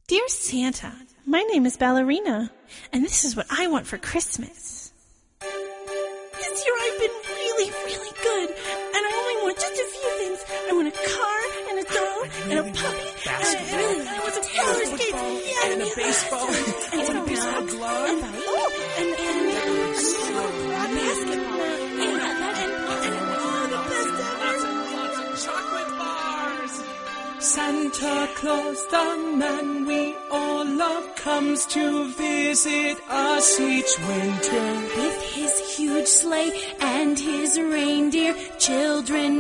Dear Santa, my name is Ballerina, and this is what I want for Christmas. This year I've been really, really good, and I only want just a few things. I want a car, and a doll, and a puppy, and I want some roller skates, and a baseball, and a baseball glove, and basketball, and the best ever. lots of chocolate bars. Santa Claus, the man we all love, comes to visit us each winter. With his huge sleigh and his reindeer, children